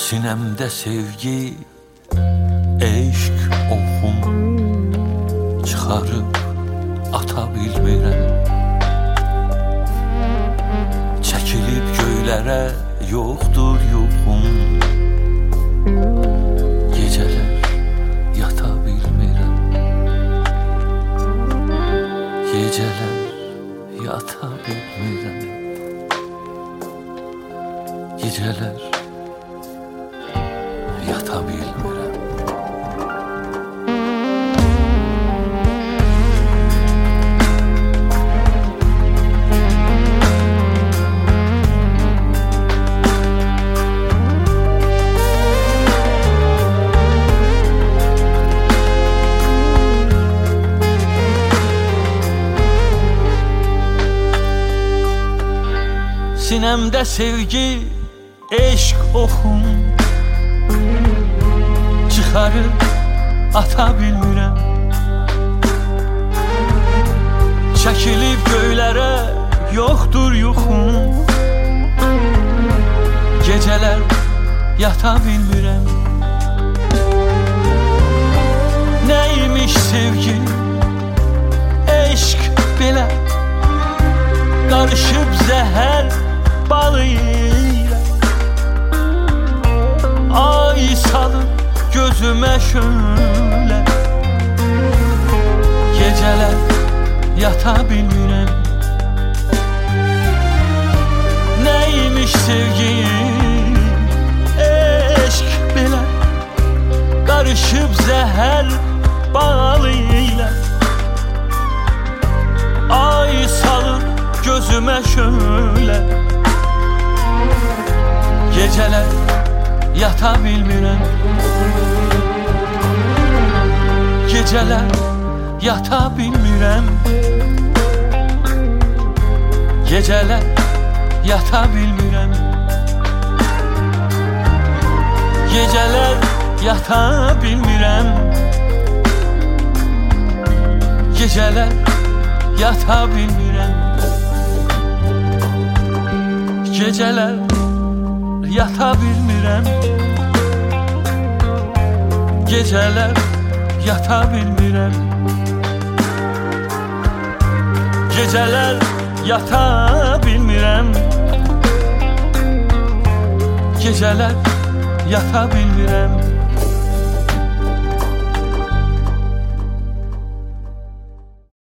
Sinemde sevgi, eşk oxum çıxarıb ata bilmirəm. Çəkilib göylərə yoxdur yuxum, gecələr yata bilmirəm. Gecələr yata bilmirəm. Gecələr yata bilmirəm. Sinemde sevgi, eşk oxum çıxarıb ata bilmirəm. Çəkilib göylərə yoxdur yuxum, gecələr yata bilmirəm. Neymiş sevgi, eşk belə qarışıb zəhər balı ilə. Ay salır gözümə şöyle, gecələr yata bilmirəm. Neymiş sevgi, eşk belə qarışıb zəhər balı ilə. Ay salır gözümə şöyle, gecələr yata bilmirəm. Gecələr yata bilmirəm. Gecələr yata bilmirəm. Gecələr yata bilmirəm. Gecələr yata bilmirəm. Gecələr yata bilmirəm. Gecələr yata bilmirəm. Gecələr yata bilmirəm. Gecələr yata bilmirəm.